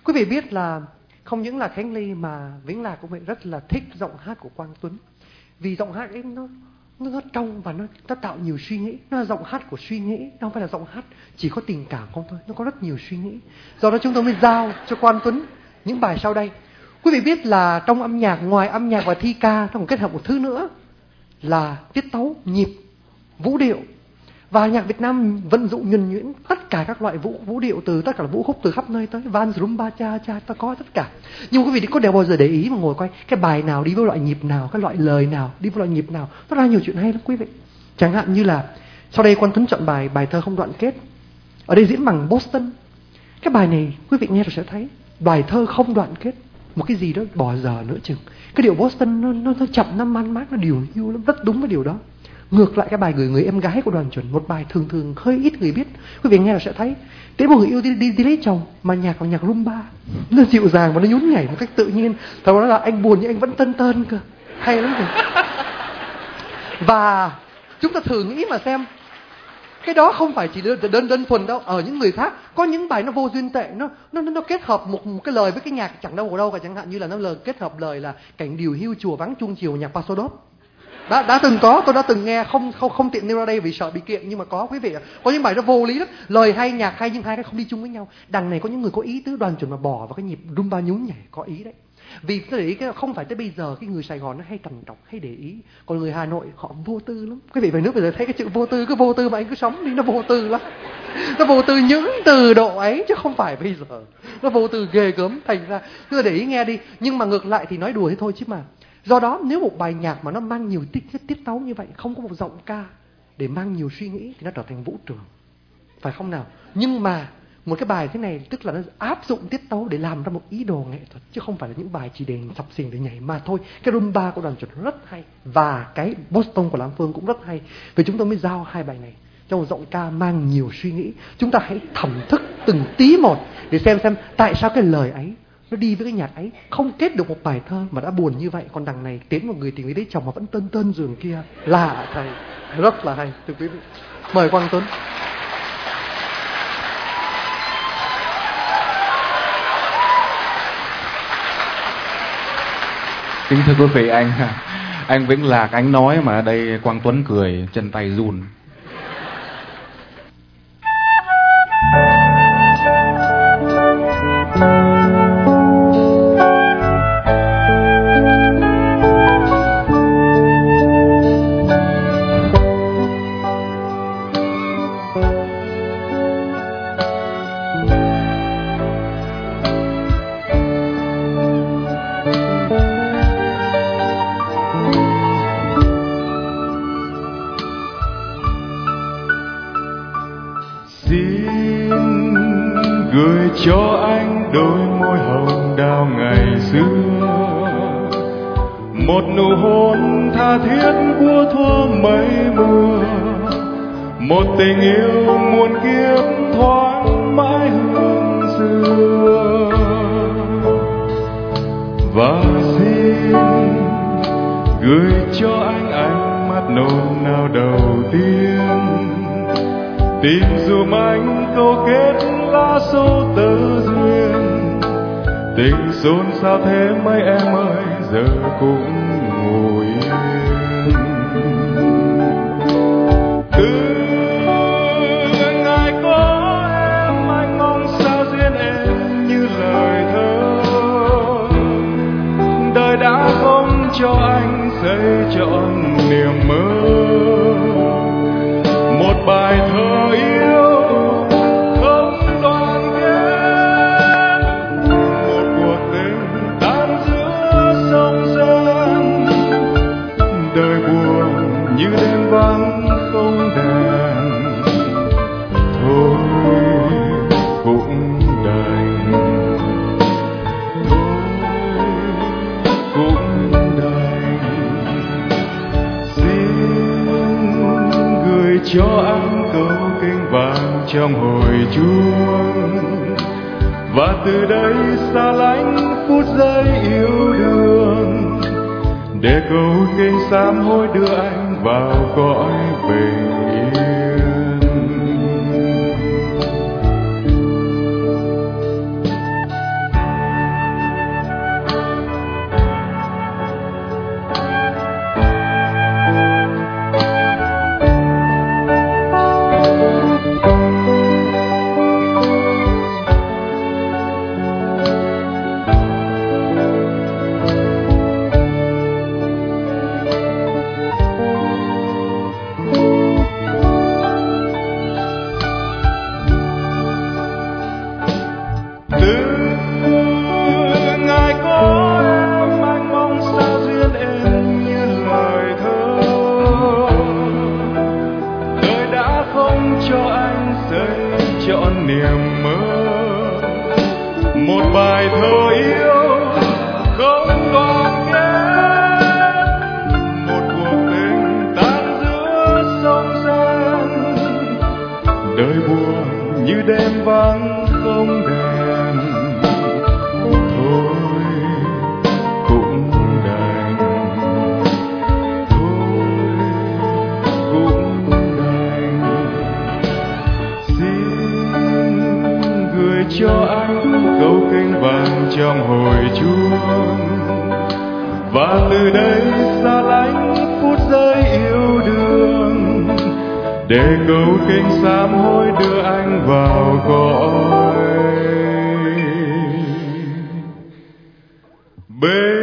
Quý vị biết là không những là Khánh Ly mà Vĩnh Lạc cũng vậy, rất là thích giọng hát của Quang Tuấn. Vì giọng hát ấy nó trong và nó tạo nhiều suy nghĩ. Nó là giọng hát của suy nghĩ, nó không phải là giọng hát chỉ có tình cảm không thôi. Nó có rất nhiều suy nghĩ. Do đó chúng tôi mới giao cho Quang Tuấn những bài sau đây. Quý vị biết là trong âm nhạc, ngoài âm nhạc và thi ca, nó còn kết hợp một thứ nữa là tiết tấu, nhịp, vũ điệu. Và nhạc Việt Nam vận dụng nhuần nhuyễn tất cả các loại vũ điệu, từ tất cả vũ khúc từ khắp nơi tới vals, rumba, cha cha, ta có tất cả. Nhưng quý vị có đều bao giờ để ý mà ngồi coi cái bài nào đi với loại nhịp nào, cái loại lời nào đi với loại nhịp nào, nó ra nhiều chuyện hay lắm quý vị. Chẳng hạn như là sau đây Quang Tuấn chọn bài thơ không đoạn kết, ở đây diễn bằng Boston. Cái bài này quý vị nghe rồi sẽ thấy bài thơ không đoạn kết, một cái gì đó bỏ giờ nữa chừng. Cái điệu Boston nó chậm, nó man mác, nó điều hưu, nó rất đúng với điều đó. Ngược lại cái bài Gửi Người Em Gái của Đoàn Chuẩn, một bài thường thường hơi ít người biết, quý vị nghe là sẽ thấy Tiễn Một Người Yêu đi lấy chồng, mà nhạc là nhạc rumba, nó dịu dàng và nó nhún nhảy một cách tự nhiên. Thật đó là anh buồn nhưng anh vẫn tơn cơ, hay lắm rồi. Và chúng ta thử nghĩ mà xem, cái đó không phải chỉ đơn thuần đâu. Ở những người khác có những bài nó vô duyên tệ, nó kết hợp một cái lời với cái nhạc chẳng đâu vào đâu cả. Chẳng hạn như là nó kết hợp lời là Cảnh Điều Hưu Chùa Vắng Chuông Chiều, nhạc Pasodop. Đã từng có, tôi đã từng nghe, không tiện nêu ra đây vì sợ bị kiện, nhưng mà có quý vị ạ. Có những bài nó vô lý lắm, lời hay, nhạc hay nhưng hai cái không đi chung với nhau. Đằng này có những người có ý tứ, Đoàn Chuẩn mà bỏ vào cái nhịp rumba nhún nhảy có ý đấy. Vì tôi để ý cái không phải tới bây giờ cái người Sài Gòn nó hay trằn trọc, hay để ý, còn người Hà Nội họ vô tư lắm. Quý vị về nước bây giờ thấy cái chữ vô tư, cứ vô tư mà anh cứ sống đi, nó vô tư lắm. Nó vô tư những từ độ ấy chứ không phải bây giờ. Nó vô tư ghê gớm, thành ra cứ để ý nghe đi. Nhưng mà ngược lại thì nói đùa thế thôi chứ mà. Do đó nếu một bài nhạc mà nó mang nhiều tiết tấu như vậy, không có một giọng ca để mang nhiều suy nghĩ thì nó trở thành vũ trường, phải không nào? Nhưng mà một cái bài thế này tức là nó áp dụng tiết tấu để làm ra một ý đồ nghệ thuật, chứ không phải là những bài chỉ để sập sình để nhảy mà thôi. Cái rumba của Đoàn Chuẩn rất hay và cái Boston của Lam Phương cũng rất hay. Vì chúng tôi mới giao hai bài này trong một giọng ca mang nhiều suy nghĩ. Chúng ta hãy thẩm thức từng tí một để xem tại sao cái lời ấy nó đi với cái nhạc ấy, không kết được một bài thơ mà đã buồn như vậy. Còn đằng này Tiến Một Người Tình Đi Lấy Chồng mà vẫn tơn giường kia, lạ thầy, rất là hay. Thưa quý vị, mời Quang Tuấn. Kính thưa quý vị, anh Vĩnh Lạc anh nói mà ở đây Quang Tuấn cười chân tay run. cho anh đôi môi hồng đào ngày xưa, một nụ hôn tha thiết của thuở mây mưa, một tình yêu muôn kiếp thoáng mãi hương xưa. Và xin gửi cho anh ánh mắt nồng nao đầu tiên, tìm dùm anh câu kết lá số tơ duyên. Tình xôn xao thế mấy em ơi, giờ cũng ngồi yên. Từ ngày có em, anh mong sao duyên em như lời thơ. Đời đã không cho anh xây trọn niềm mơ. Một bài thơ yêu không đoàn kết, một cuộc tình tan giữa sông gian. Đời buồn như đêm vắng không đèn, thôi cũng đành, thôi cũng đành. Xin gửi cho anh câu kinh vàng trong hồi chuông, và từ đây xa lánh phút giây yêu đương, để câu kinh sám hối đưa anh vào cõi bình yên. một bài thơ yêu không đoàn kết, một cuộc tình tan giữa sông gian, đời buồn như đêm vắng không đèn, thôi cũng đành, thôi cũng đành. Xin gửi cho anh câu kinh vàng trong hồi chuông, và từ đây xa lánh phút giây yêu đương, để câu kinh sám hối đưa anh vào cõi bên